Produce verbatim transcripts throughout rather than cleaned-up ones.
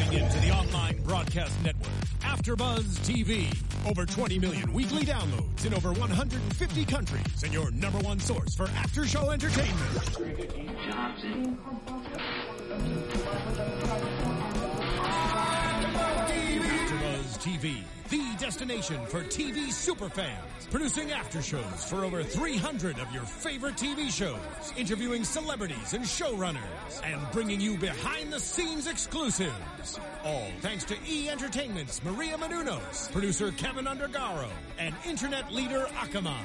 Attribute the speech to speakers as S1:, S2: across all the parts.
S1: Tuning into the online broadcast network, AfterBuzz T V. Over twenty million weekly downloads in over one hundred fifty countries, and your number one source for after-show entertainment. AfterBuzz T V, the destination for T V superfans. Producing aftershows for over three hundred of your favorite T V shows. Interviewing celebrities and showrunners. And bringing you behind-the-scenes exclusives. All thanks to E! Entertainment's Maria Menounos, producer Kevin Undergaro, and internet leader Akamai.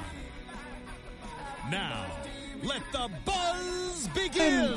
S1: Now, let the buzz begin!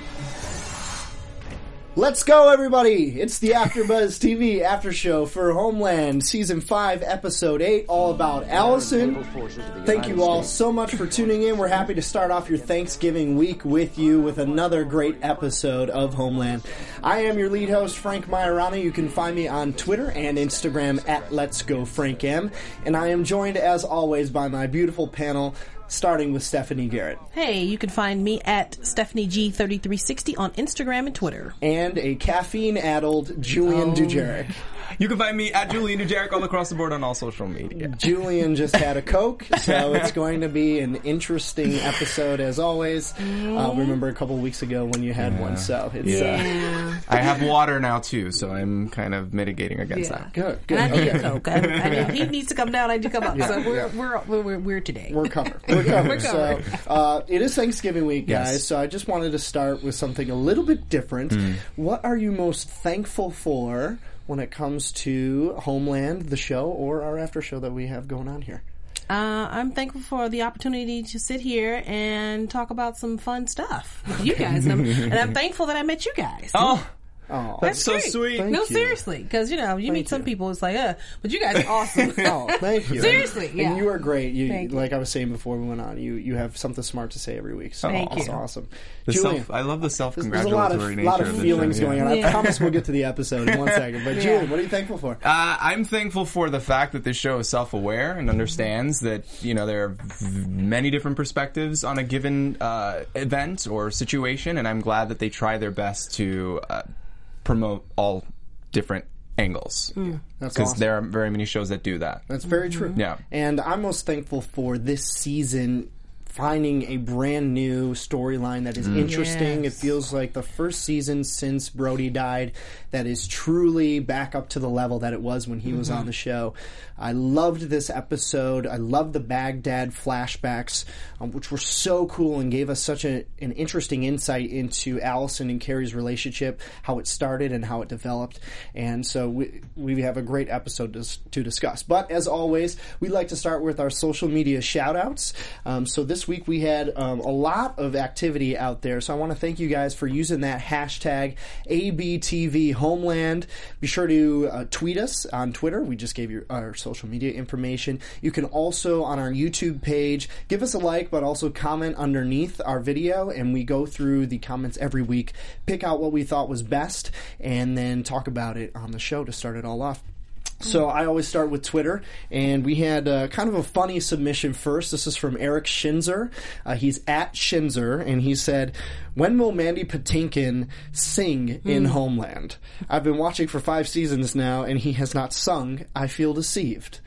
S2: Let's go, everybody! It's the AfterBuzz T V after show for Homeland Season five, Episode eight, all about Allison. Thank you all so much for tuning in. We're happy to start off your Thanksgiving week with you with another great episode of Homeland. I am your lead host, Frank Majorana. You can find me on Twitter and Instagram at Let's Go Frank M. And I am joined, as always, by my beautiful panel, starting with Stephanie Garrett.
S3: Hey, you can find me at Stephanie G thirty-three sixty on Instagram and Twitter.
S2: And a caffeine-addled Julian oh. Dujeric.
S4: You can find me at Julian Dujeric all across the board on all social media.
S2: Julian just had a Coke, so it's going to be an interesting episode as always. Uh, remember a couple weeks ago when you had yeah. one, so it's...
S4: Yeah. Uh, I have water now, too, so I'm kind of mitigating against
S3: yeah.
S4: that.
S3: Good, good. And I need okay. a Coke. I, I need, he needs to come down, I need to come up. Yeah. So we're,
S2: yeah.
S3: we're, we're, we're, we're today.
S2: We're covered. We're covered. we're covered. So uh, it is Thanksgiving week, guys, yes. so I just wanted to start with something a little bit different. Mm. What are you most thankful for when it comes to Homeland, the show, or our after show that we have going on here?
S3: Uh, I'm thankful for the opportunity to sit here and talk about some fun stuff with you guys. And I'm, and I'm thankful that I met you guys.
S4: Oh,
S2: Oh,
S4: that's, that's
S3: so
S4: sweet.
S2: Thank
S3: no,
S2: you.
S3: seriously, because you know you
S2: thank
S3: meet some
S2: you.
S3: people, it's like, uh, but you guys are awesome.
S2: Oh, thank you.
S3: Seriously, yeah.
S2: And you are great. You,
S3: thank
S2: like
S3: you.
S2: I was saying before we went on, you you have something smart to say every week. So
S3: thank
S2: that's
S3: you.
S2: awesome.
S4: The
S2: Julian,
S4: self, I love the self-congratulatory
S2: there's a lot of,
S4: nature
S2: lot of
S4: of
S2: feelings
S4: show,
S2: going
S4: yeah.
S2: on.
S3: Yeah.
S2: I promise we'll get to the episode in one second. But
S3: yeah.
S2: Julian, what are you thankful for?
S4: Uh, I'm thankful for the fact that this show is self-aware and understands that, you know, there are v- many different perspectives on a given uh, event or situation, and I'm glad that they try their best to uh, promote all different angles.
S2: Mm. That's
S4: because
S2: awesome.
S4: there are very many shows that do that.
S2: That's very true.
S4: Yeah.
S2: And I'm most thankful for this season finding a brand new storyline that is mm. interesting.
S3: Yes.
S2: It feels like the first season since Brody died that is truly back up to the level that it was when he mm-hmm. was on the show. I loved this episode. I loved the Baghdad flashbacks, um, which were so cool and gave us such a, an interesting insight into Allison and Carrie's relationship, how it started and how it developed. And so we, we have a great episode to, to discuss. But as always, we like to start with our social media shout-outs. Um, so this week we had um, a lot of activity out there. So I want to thank you guys for using that hashtag A B T V Homeland. Be sure to uh, tweet us on Twitter. We just gave you our social media information. You can also, on our YouTube page, give us a like, but also comment underneath our video, and we go through the comments every week, pick out what we thought was best, and then talk about it on the show to start it all off. So I always start with Twitter, and we had uh, kind of a funny submission first. This is from Eric Schinzer. Uh, he's at Schinzer, and he said, "When will Mandy Patinkin sing in mm. Homeland? I've been watching for five seasons now, and he has not sung. I feel deceived."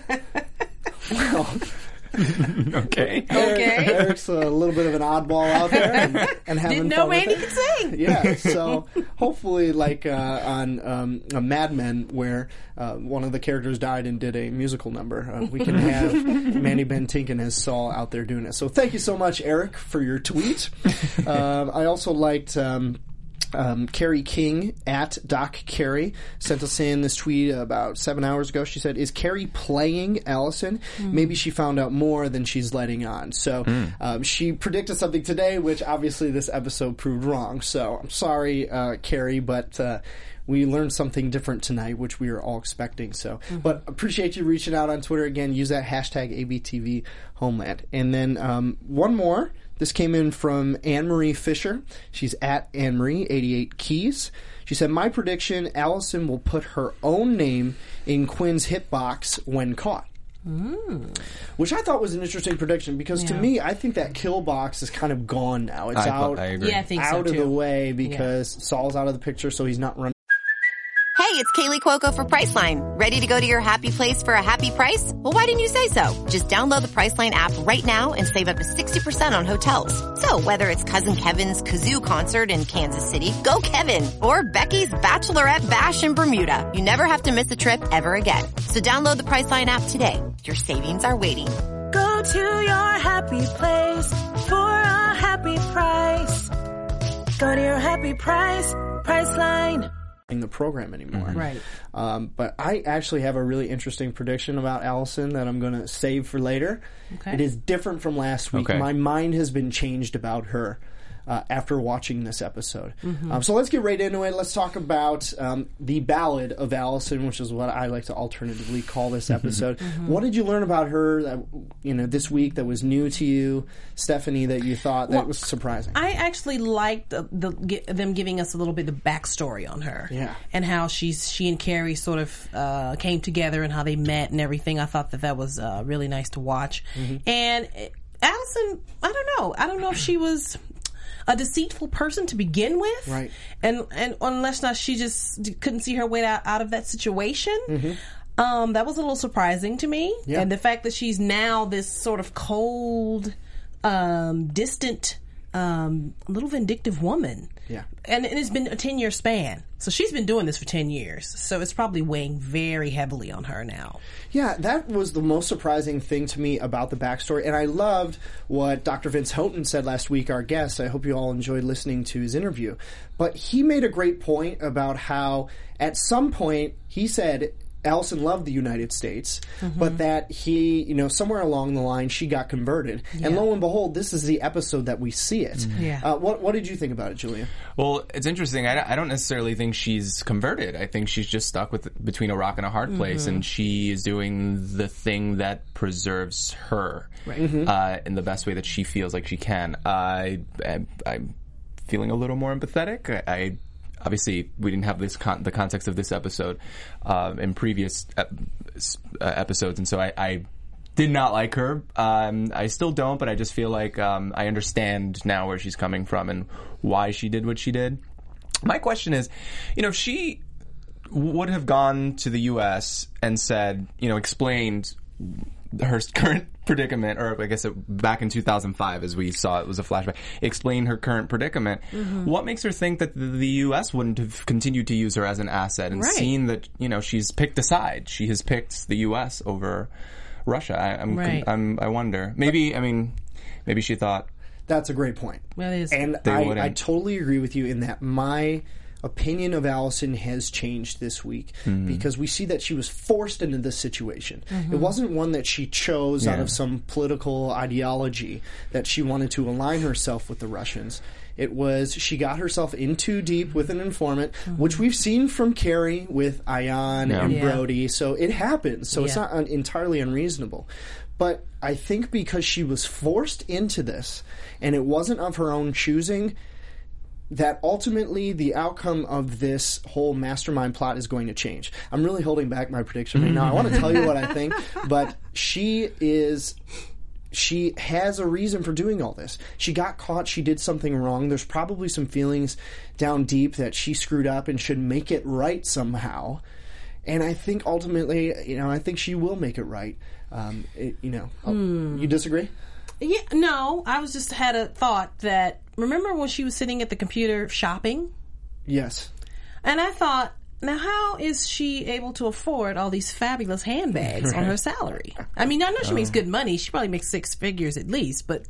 S2: Well...
S4: okay.
S3: Okay.
S2: Eric's a little bit of an oddball out there, and, and having
S3: Didn't know
S2: fun
S3: Mandy
S2: with it.
S3: could sing.
S2: Yeah, so hopefully, like uh, on um, uh, Mad Men, where uh, one of the characters died and did a musical number, uh, we can have Mandy Patinkin as Saul out there doing it. So thank you so much, Eric, for your tweet. uh, I also liked. Um, Um, Carrie King at Doc Carrie sent us in this tweet about seven hours ago. She said, "Is Carrie playing Allison? Mm. Maybe she found out more than she's letting on." So mm. um, she predicted something today, which obviously this episode proved wrong. So I'm sorry, uh, Carrie, but uh, we learned something different tonight, which we are all expecting. So, mm-hmm. But appreciate you reaching out on Twitter again. Use that hashtag A B T V Homeland. And then um, one more. This came in from Anne-Marie Fisher. She's at Anne-Marie eighty-eight Keys. She said, "My prediction, Allison will put her own name in Quinn's hitbox when caught." Mm. Which I thought was an interesting prediction because yeah. to me, I think that kill box is kind of gone now. It's
S4: I,
S2: out,
S4: I agree.
S3: Yeah, I think
S2: out
S3: so
S2: of
S3: too.
S2: the way because
S3: yeah.
S2: Saul's out of the picture, so he's not running.
S5: Hey, it's Kaylee Cuoco for Priceline. Ready to go to your happy place for a happy price? Well, why didn't you say so? Just download the Priceline app right now and save up to sixty percent on hotels. So whether it's Cousin Kevin's Kazoo Concert in Kansas City, go Kevin, or Becky's Bachelorette Bash in Bermuda, you never have to miss a trip ever again. So download the Priceline app today. Your savings are waiting.
S6: Go to your happy place for a happy price. Go to your happy price, Priceline.
S2: The program anymore.
S3: Mm-hmm. Right.
S2: Um, but I actually have a really interesting prediction about Allison that I'm going to save for later.
S3: Okay.
S2: It is different from last week.
S4: Okay.
S2: My mind has been changed about her uh, after watching this episode.
S3: Mm-hmm.
S2: Um, so let's get right into it. Let's talk about um, the Ballad of Allison, which is what I like to alternatively call this episode.
S3: Mm-hmm.
S2: What did you learn about her that, you know, this week that was new to you, Stephanie, that you thought that
S3: Well,
S2: was surprising?
S3: I actually liked the, the, gi- them giving us a little bit of backstory on her,
S2: Yeah.
S3: and how she's she and Carrie sort of uh, came together and how they met and everything. I thought that that was uh, really nice to watch.
S2: Mm-hmm.
S3: And uh, Allison, I don't know, I don't know if she was a deceitful person to begin with,
S2: Right.
S3: And and unless not she just d- couldn't see her way out, out of that situation.
S2: Mm-hmm.
S3: Um, that was a little surprising to me,
S2: Yeah.
S3: and the fact that she's now this sort of cold, um, distant, um, little vindictive woman.
S2: Yeah.
S3: And, and it's been a ten-year span. So she's been doing this for ten years. So it's probably weighing very heavily on her now.
S2: Yeah, that was the most surprising thing to me about the backstory. And I loved what Doctor Vince Houghton said last week, our guest. I hope you all enjoyed listening to his interview. But he made a great point about how at some point he said Allison loved the United States,
S3: Mm-hmm.
S2: but that he, you know, somewhere along the line she got converted. And lo and behold, this is the episode that we see it.
S3: Yeah.
S2: Uh, what, what did you think about it, Julia?
S4: Well, it's interesting. I, I don't necessarily think she's converted. I think she's just stuck with between a rock and a hard place,
S3: Mm-hmm.
S4: and she is doing the thing that preserves her
S3: Right.
S4: uh, in the best way that she feels like she can. I, I, I'm feeling a little more empathetic. I, I obviously we didn't have this con- the context of this episode uh, in previous ep- uh, episodes, and so I. I did not like her. Um, I still don't, but I just feel like um, I understand now where she's coming from and why she did what she did. My question is, you know, if she would have gone to the U S and said, you know, explained her current predicament, or I guess it, back in two thousand five, as we saw, it was a flashback, explain her current predicament,
S3: Mm-hmm.
S4: what makes her think that the, the U S wouldn't have continued to use her as an asset and
S3: Right.
S4: seen that, you know, she's picked a side. She has picked the U S over Russia. I, I'm,
S3: Right.
S4: I'm, I wonder. Maybe, I mean, maybe she thought.
S2: That's a great point.
S3: Well, it is.
S2: And
S4: They
S2: I,
S4: wouldn't.
S2: I totally agree with you in that my opinion of Allison has changed this week
S4: Mm-hmm.
S2: because we see that she was forced into this situation. It wasn't one that she chose out
S4: Yeah.
S2: of some political ideology that she wanted to align herself with the Russians. It was she got herself in too deep with an informant, which we've seen from Carrie with Ayan
S4: Yeah.
S2: and
S3: Yeah.
S2: Brody. So it happens. So it's
S3: Yeah.
S2: not un- entirely unreasonable. But I think because she was forced into this and it wasn't of her own choosing, that ultimately the outcome of this whole mastermind plot is going to change. I'm really holding back my prediction right now. I want to tell you what I think, but she is... She has a reason for doing all this. She got caught. She did something wrong. There's probably some feelings down deep that she screwed up and should make it right somehow. And I think ultimately, you know, I think she will make it right. Um, it, you know, you disagree?
S3: Yeah, no, I was just had a thought that, remember when she was sitting at the computer shopping?
S2: Yes.
S3: And I thought, now how is she able to afford all these fabulous handbags on her salary? I mean, I know she makes good money. She probably makes six figures at least, but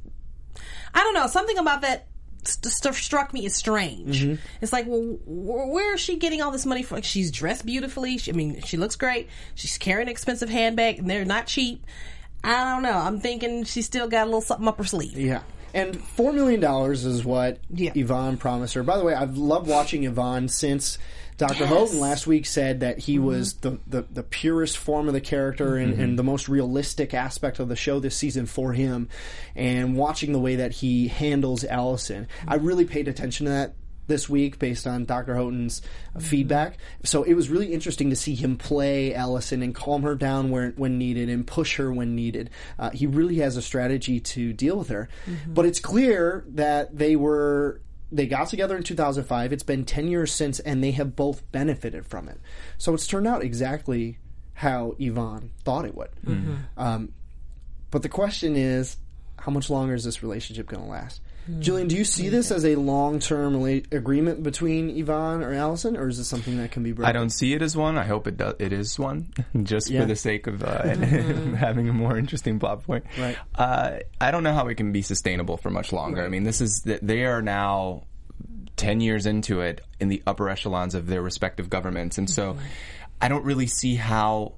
S3: I don't know. Something about that st- st- struck me as strange.
S2: Mm-hmm.
S3: It's like, well, wh- where is she getting all this money from? She's dressed beautifully. She, I mean, she looks great. She's carrying an expensive handbag, and they're not cheap. I don't know. I'm thinking she's still got a little something up her sleeve.
S2: Yeah. And four million dollars is what
S3: Yeah.
S2: Yvonne promised her. By the way, I've loved watching Yvonne since Doctor
S3: Yes.
S2: Houghton last week said that he was the, the, the purest form of the character and, and the most realistic aspect of the show this season for him. And watching the way that he handles Allison, I really paid attention to that this week based on Doctor Houghton's feedback. So it was really interesting to see him play Allison and calm her down where, when needed and push her when needed. Uh, he really has a strategy to deal with her. But it's clear that they were they got together in two thousand five. It's been ten years since, and they have both benefited from it. So it's turned out exactly how Yvonne thought it would. Mm-hmm. Um, but the question is, how much longer is this relationship going to last? Mm-hmm. Jillian, do you see this as a long-term rela- agreement between Yvonne or Allison, or is this something that can be broken?
S4: I don't see it as one. I hope it does, it is one, just
S2: Yeah.
S4: for the sake of uh, having a more interesting plot point.
S2: Right.
S4: Uh, I don't know how it can be sustainable for much longer.
S2: Right.
S4: I mean, this is they are now ten years into it in the upper echelons of their respective governments, and so I don't really see how.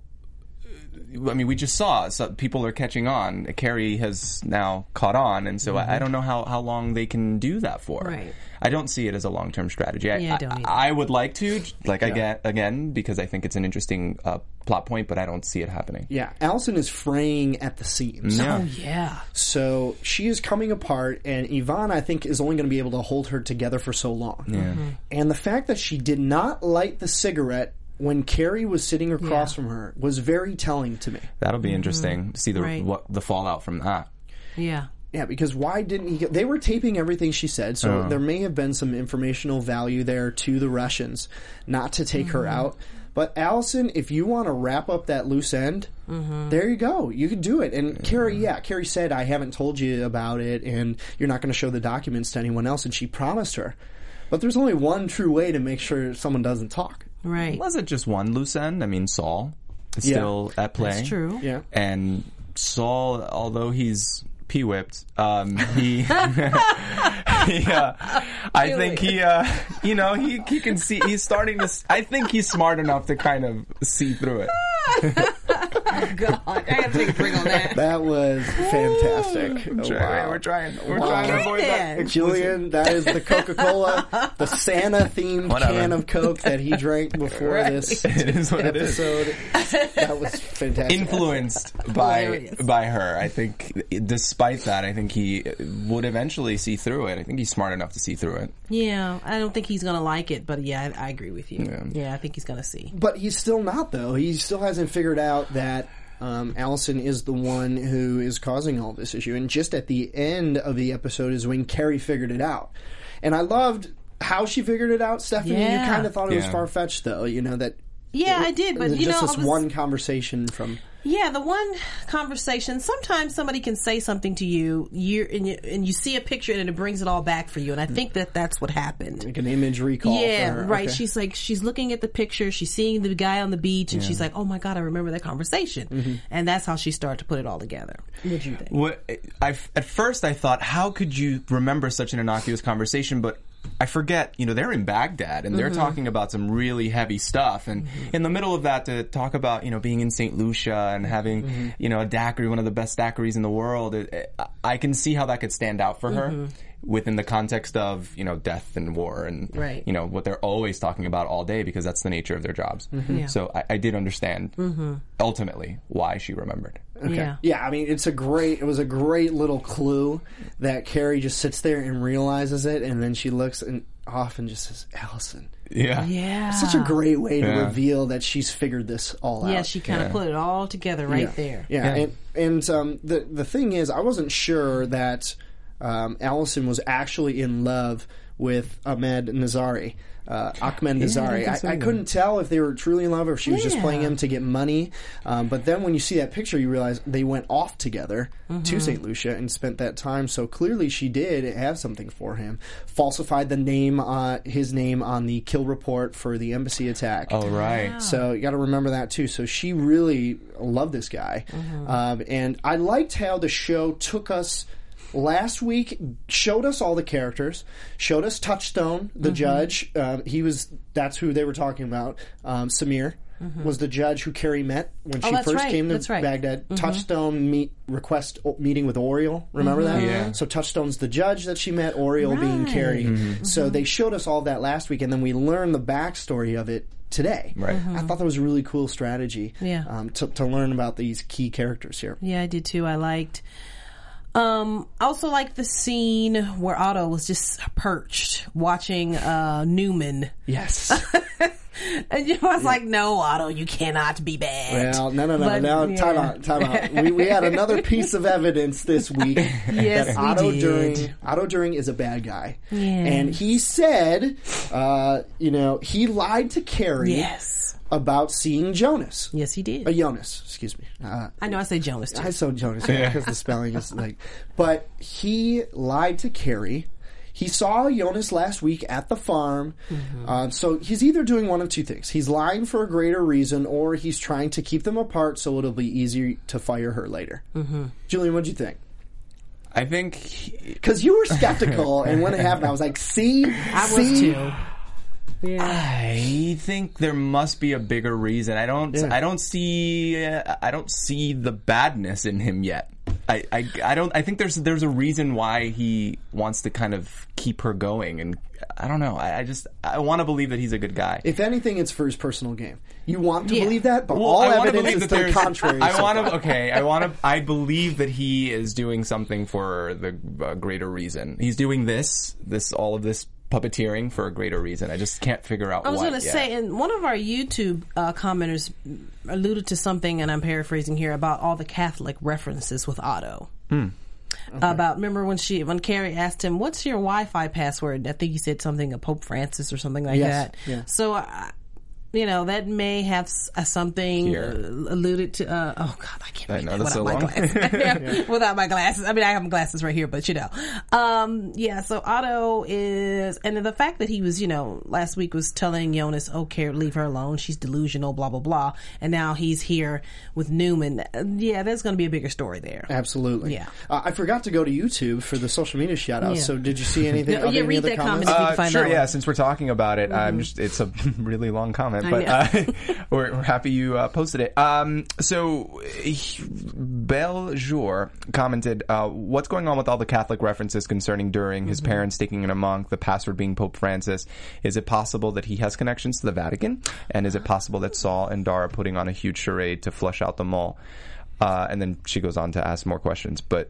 S4: I mean, we just saw so people are catching on. Carrie has now caught on, and so I, I don't know how, how long they can do that for.
S3: Right.
S4: I don't see it as a long term strategy. I,
S3: Yeah, I don't either.
S4: I, I would like to, like
S2: Yeah.
S4: again, again, because I think it's an interesting uh, plot point, but I don't see it happening.
S2: Yeah, Allison is fraying at the seams.
S4: Yeah.
S3: Oh, yeah.
S2: So she is coming apart, and Yvonne, I think, is only going to be able to hold her together for so long.
S4: Yeah.
S2: And the fact that she did not light the cigarette when Carrie was sitting across
S3: Yeah.
S2: from her was very telling to me.
S4: That'll be interesting to see the
S3: Right.
S4: what the fallout from that.
S3: Yeah.
S2: Yeah, because why didn't he... They were taping everything she said, so
S4: Oh.
S2: there may have been some informational value there to the Russians not to take her out. But Allison, if you want to wrap up that loose end, there you go. You can do it. And Carrie, yeah, Carrie said, I haven't told you about it, and you're not going to show the documents to anyone else, and she promised her. But there's only one true way to make sure someone doesn't talk.
S3: Right.
S4: Was it just one loose end? I mean, Saul is
S2: Yeah.
S4: still at play.
S3: That's true.
S2: Yeah.
S4: And Saul, although he's pee-whipped, um, he, he uh, I think he, uh, you know, he, he can see, he's starting to, s- I think he's smart enough to kind of see through it.
S3: God, I gotta take a break on that.
S2: That was fantastic. Oh,
S4: Try-
S2: wow.
S4: We're trying, we're
S2: Wow.
S4: trying to avoid that.
S3: Then.
S2: Julian, that is the Coca-Cola, the Santa-themed
S4: Whatever.
S2: can of Coke that he drank before
S3: Right.
S2: this
S4: It is what it is.
S2: episode. That was fantastic.
S4: Influenced by
S3: Hilarious.
S4: by her. I think despite that, I think he would eventually see through it. I think he's smart enough to see through it.
S3: Yeah, I don't think he's gonna like it, but yeah, I, I agree with you.
S4: Yeah.
S3: Yeah. I think he's gonna see.
S2: But he's still not, though. He still hasn't figured out that um, Allison is the one who is causing all this issue. And just at the end of the episode is when Carrie figured it out. And I loved how she figured it out, Stephanie.
S3: Yeah.
S2: You kind of thought it was
S4: Yeah.
S2: far-fetched, though, you know, that...
S3: Yeah,
S2: it-
S3: I did,
S2: it
S3: but
S2: was
S3: you
S2: just
S3: know,
S2: this
S3: I was-
S2: one conversation from...
S3: Yeah, the one conversation. Sometimes somebody can say something to you, you and you and you see a picture and it brings it all back for you. And I think that that's what happened.
S2: Like an image recall
S3: Yeah,
S2: for her.
S3: right.
S2: Okay.
S3: She's like, she's looking at the picture, she's seeing the guy on the beach, and she's like, oh my God, I remember that conversation.
S2: Mm-hmm.
S3: And that's how she started to put it all together. What'd you think?
S4: What I at first I thought, how could you remember such an innocuous conversation? But I forget, you know, they're in Baghdad and they're
S3: Mm-hmm.
S4: talking about some really heavy stuff. And in the middle of that, to talk about, you know, being in Saint Lucia and having,
S3: Mm-hmm.
S4: you know, a daiquiri, one of the best daiquiris in the world, it, it, I can see how that could stand out for her within the context of, you know, death and war and,
S3: Mm-hmm. Right.
S4: you know, what they're always talking about all day because that's the nature of their jobs.
S3: Yeah.
S4: So I, I did understand ultimately why she remembered.
S2: Okay.
S3: Yeah.
S2: Yeah, I mean, it's a great, it was a great little clue that Carrie just sits there and realizes it, and then she looks and off and just says, Allison.
S4: Yeah.
S3: Yeah.
S2: Such a great way to
S4: Yeah.
S2: reveal that she's figured this all out.
S3: Yeah, she kind of
S4: Yeah.
S3: put it all together right
S2: yeah.
S3: there.
S2: Yeah,
S4: Yeah.
S2: and, and um, the, the thing is, I wasn't sure that um, Allison was actually in love with Ahmed Nazari. Uh, Ahmed Nazari.
S4: I think so,
S2: I, I
S4: yeah.
S2: couldn't tell if they were truly in love or if she was just
S3: Yeah.
S2: playing him to get money. Um, but then when you see that picture, you realize they went off together
S3: Mm-hmm.
S2: to Saint Lucia and spent that time. So clearly she did have something for him. Falsified the name, uh, his name on the kill report for the embassy attack.
S4: Oh, right.
S2: So you got to remember that too. So she really loved this guy, um, and I liked how the show took us. Last week showed us all the characters, showed us Touchstone, the judge. Um, he was that's who they were talking about. Um, Samir was the judge who Carrie met when
S3: Oh,
S2: she
S3: that's
S2: first
S3: right.
S2: came to
S3: That's right.
S2: Baghdad. Touchstone meet request o- meeting with Oriel. Remember that?
S4: Yeah.
S2: So Touchstone's the judge that she met. Oriel being
S3: Right.
S2: Carrie. So they showed us all that last week, and then we learned the backstory of it today.
S4: Right.
S2: I thought that was a really cool strategy.
S3: Yeah.
S2: Um, to, to learn about these key characters here.
S3: Yeah, I did too. I liked. Um, I also liked the scene where Otto was just perched watching uh, Newman.
S2: Yes.
S3: And you was like, no, Otto, you cannot be bad.
S2: Well, no, no, no.
S3: But,
S2: now,
S3: yeah.
S2: time out, time out. We, we had another piece of evidence this week
S3: Yes,
S2: that
S3: we
S2: Otto
S3: did.
S2: During, Otto During is a bad guy.
S3: Yeah.
S2: And he said, uh, you know, he lied to Carrie
S3: Yes.
S2: about seeing Jonas.
S3: Yes, he did.
S2: Uh, Jonas, excuse me. Uh,
S3: I know I say Jonas, too.
S2: I saw Jonas because the spelling is like. But he lied to Carrie. He saw Jonas last week at the farm.
S3: Mm-hmm.
S2: Uh, so he's either doing one of two things. He's lying for a greater reason, or he's trying to keep them apart so it'll be easier to fire her later. Mm-hmm. Julian, what'd you think?
S4: I think he-
S2: Because you were skeptical, and when it happened, I was like, see?
S3: I
S2: see?
S3: was too. Yeah.
S4: I think there must be a bigger reason. I don't.
S2: Yeah.
S4: I don't see. Uh, I don't see the badness in him yet. I, I. I don't. I think there's. There's a reason why he wants to kind of keep her going, and I don't know. I, I just. I want to believe that he's a good guy.
S2: If anything, it's for his personal game. You want to
S3: Yeah.
S2: believe that, but
S4: Well,
S2: all
S4: I wanna
S2: evidence
S4: believe
S2: is
S4: that
S2: to the
S4: there's-
S2: contrary.
S4: I
S2: so
S4: want
S2: far.
S4: to. Okay. I want to. I believe that he is doing something for the uh, greater reason. He's doing this. This. All of this puppeteering for a greater reason. I just can't figure out
S3: I was
S4: what
S3: going to
S4: yet.
S3: say, and one of our YouTube uh, commenters alluded to something, and I'm paraphrasing here, about all the Catholic references with Otto.
S4: Hmm.
S3: About, remember when she, when Carrie asked him, what's your Wi-Fi password? I think he said something of Pope Francis or something like
S2: Yes,
S3: that.
S2: yeah.
S3: So, uh, you know, that may have s- uh, something
S4: Here.
S3: uh, alluded to, uh, oh God, I can't
S4: I
S3: read
S4: know,
S3: that
S4: that's
S3: without
S4: so
S3: my
S4: long.
S3: glasses. Without my glasses. I mean, I have my glasses right here, but you know. Um, yeah, so Otto is, and the fact that he was, you know, last week was telling Jonas, oh, care, leave her alone. She's delusional, blah, blah, blah. And now he's here with Newman. Uh, Yeah, there's going to be a bigger story there.
S2: Absolutely.
S3: Yeah.
S2: Uh, I forgot to go to YouTube for the social media shout outs.
S3: Yeah.
S2: So did you see anything?
S3: No,
S2: other,
S3: yeah,
S2: any
S3: read
S2: other
S3: that
S2: comments?
S3: comment. If you
S4: Uh,
S3: can find
S4: sure,
S3: that
S4: yeah.
S3: one.
S4: Since we're talking about it, I'm just, it's a really long comment,
S3: I
S4: but
S3: know.
S4: uh, we're, we're happy you uh, posted it. Um, so, Belle Jour commented, uh, what's going on with all the Catholic references concerning During, his
S3: Mm-hmm.
S4: parents taking in a monk, the password being Pope Francis? Is it possible that he has connections to the Vatican? And is it possible that Saul and Dara are putting on a huge charade to flush out the mole? Uh, and then she goes on to ask more questions, but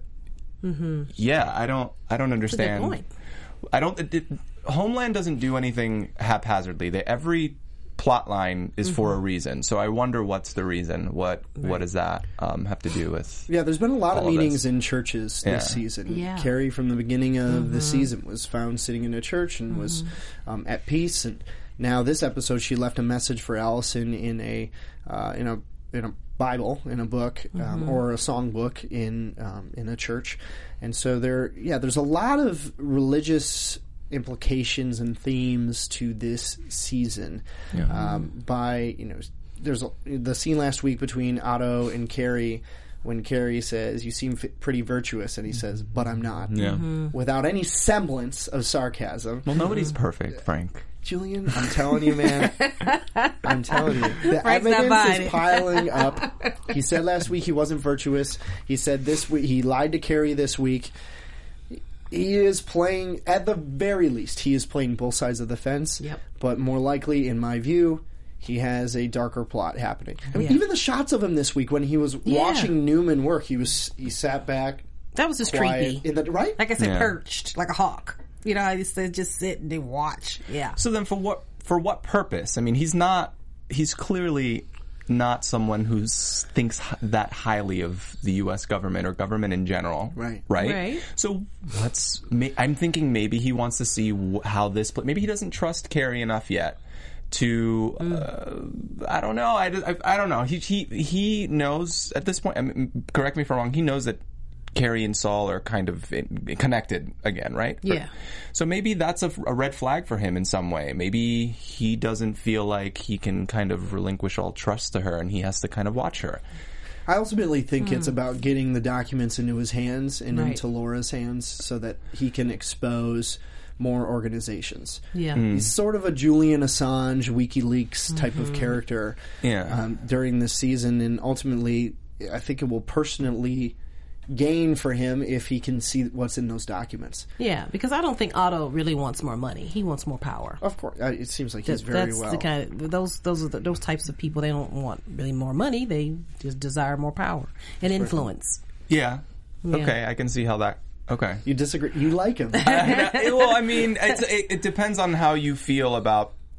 S4: yeah, I don't, I don't understand.
S3: point.
S4: I don't. It, it, Homeland doesn't do anything haphazardly. They, every plot line is for a reason. So I wonder what's the reason. What What does that um, have to do with?
S2: Yeah, there's been a lot of
S4: all of
S2: meetings
S4: this.
S2: in churches
S4: Yeah.
S2: this season.
S3: Yeah.
S2: Carrie, from the beginning of the season, was found sitting in a church and was um, at peace. And now this episode, she left a message for Allison in a uh, in a in a Bible, in a book, um, or a song book in um, in a church. And so there, yeah, there's a lot of religious implications and themes to this season. Um, by you know, there's a, the scene last week between Otto and Carrie when Carrie says, "You seem f- pretty virtuous," and he says, "But I'm not."
S4: Yeah.
S2: Without any semblance of sarcasm.
S4: Well, nobody's perfect, Frank.
S2: Julian, I'm telling you, man. I'm telling you. The
S3: Frank's not
S2: evidence
S3: buying
S2: is
S3: it.
S2: piling up. He said last week he wasn't virtuous. He said this week he lied to Carrie this week. He is playing, at the very least, he is playing both sides of the fence.
S3: Yep.
S2: But more likely, in my view, he has a darker plot happening. I mean,
S3: Yeah.
S2: even the shots of him this week when he was
S3: Yeah.
S2: watching Newman work, he was he sat back,
S3: That was just
S2: quiet,
S3: creepy.
S2: in the right.
S3: Like I said,
S4: Yeah.
S3: perched, like a hawk. You know, I just, they just sit and they watch. Yeah.
S4: So then, for what for what purpose? I mean, he's not. He's clearly not someone who thinks h- that highly of the U S government or government in general.
S2: Right.
S4: Right.
S3: Right.
S4: So let's. ma- I'm thinking maybe he wants to see wh- how this. Pl- maybe he doesn't trust Carrie enough yet to. Uh, I don't know. I, I, I don't know. He he he knows at this point. I mean, correct me if I'm wrong. He knows that Carrie and Saul are kind of in, connected again, right?
S3: Yeah.
S4: So maybe that's a, a red flag for him in some way. Maybe he doesn't feel like he can kind of relinquish all trust to her, and he has to kind of watch her.
S2: I ultimately think it's about getting the documents into his hands and
S3: Right.
S2: into Laura's hands so that he can expose more organizations.
S3: Yeah.
S2: He's sort of a Julian Assange, WikiLeaks type of character
S4: Yeah.
S2: um, during this season, and ultimately, I think it will personally gain for him if he can see what's in those documents.
S3: Yeah, because I don't think Otto really wants more money. He wants more power.
S2: Of course, uh, it seems like he's
S3: That-
S2: very
S3: That's
S2: well.
S3: the kind of, those those are the, those types of people. They don't want really more money. They just desire more power and influence.
S4: Yeah.
S3: Yeah.
S4: Okay, I can see how that. Okay.
S2: You disagree? You like him?
S4: well, I mean, it's, it, it depends on how you feel about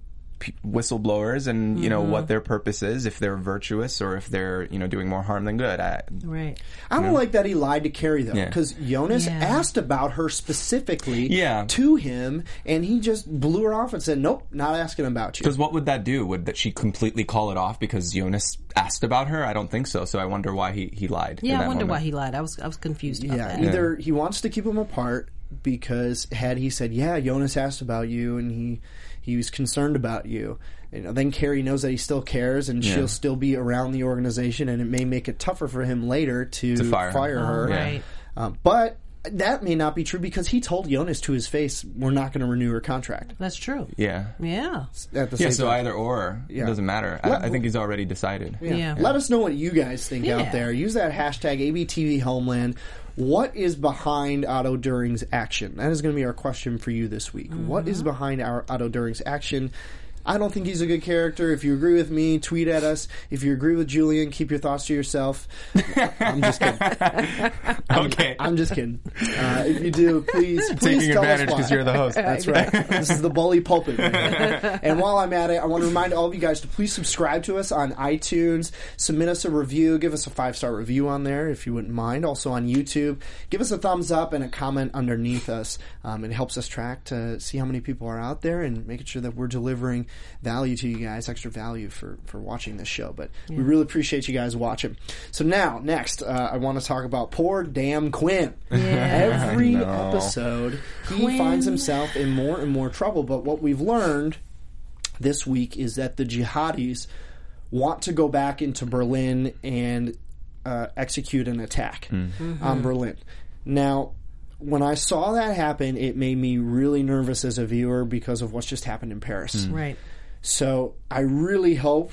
S4: p- whistleblowers and you know what their purpose is, if they're virtuous or if they're you know doing more harm than good. I,
S3: Right.
S2: I don't like that he lied to Carrie though,
S4: Yeah.
S2: because Jonas
S3: Yeah.
S2: asked about her specifically
S4: Yeah.
S2: to him, and he just blew her off and said, "Nope, not asking about you."
S4: Because what would that do? Would that she completely call it off because Jonas asked about her? I don't think so. So I wonder why he, he lied. in
S3: Yeah, I
S4: that
S3: wonder
S4: moment.
S3: why he lied. I was I was confused about
S2: Yeah,
S3: that.
S2: either he wants to keep them apart because had he said, "Yeah, Jonas asked about you," and he he was concerned about you, you know, then Carrie knows that he still cares, and
S4: Yeah.
S2: she'll still be around the organization, and it may make it tougher for him later to,
S4: To fire her.
S2: her.
S3: Oh, right.
S2: Um, but that may not be true because he told Jonas to his face, "We're not going to renew her contract."
S3: That's true.
S4: Yeah.
S3: Yeah.
S2: At the
S4: Yeah,
S2: same
S4: so
S2: time.
S4: either or.
S2: Yeah.
S4: It doesn't matter.
S2: Let-
S4: I, I think he's already decided.
S2: Yeah.
S3: Yeah.
S2: Let us know what you guys think
S3: Yeah.
S2: out there. Use that hashtag A B T V Homeland. What is behind Otto During's action? That is going to be our question for you this week.
S3: Mm-hmm.
S2: What is behind our Otto During's action? I don't think he's a good character. If you agree with me, tweet at us. If you agree with Julian, keep your thoughts to yourself. I'm just kidding.
S4: Okay.
S2: I'm just kidding. Uh, if you do, please, please
S4: Taking
S2: tell
S4: advantage
S2: us why.
S4: because you're the host.
S2: That's right. This is the bully pulpit. Man. And while I'm at it, I want to remind all of you guys to please subscribe to us on iTunes. Submit us a review. Give us a five-star review on there if you wouldn't mind. Also on YouTube. Give us a thumbs up and a comment underneath us. Um, it helps us track to see how many people are out there and making sure that we're delivering value to you guys, extra value for, for watching this show. But we really appreciate you guys watching. So now, next, uh, I want to talk about poor damn Quinn. Every
S4: No.
S2: episode, he
S3: Quinn.
S2: finds himself in more and more trouble. But what we've learned this week is that the jihadis want to go back into Berlin and uh, execute an attack on Berlin. Now, when I saw that happen, it made me really nervous as a viewer because of what's just happened in Paris.
S3: Right.
S2: So I really hope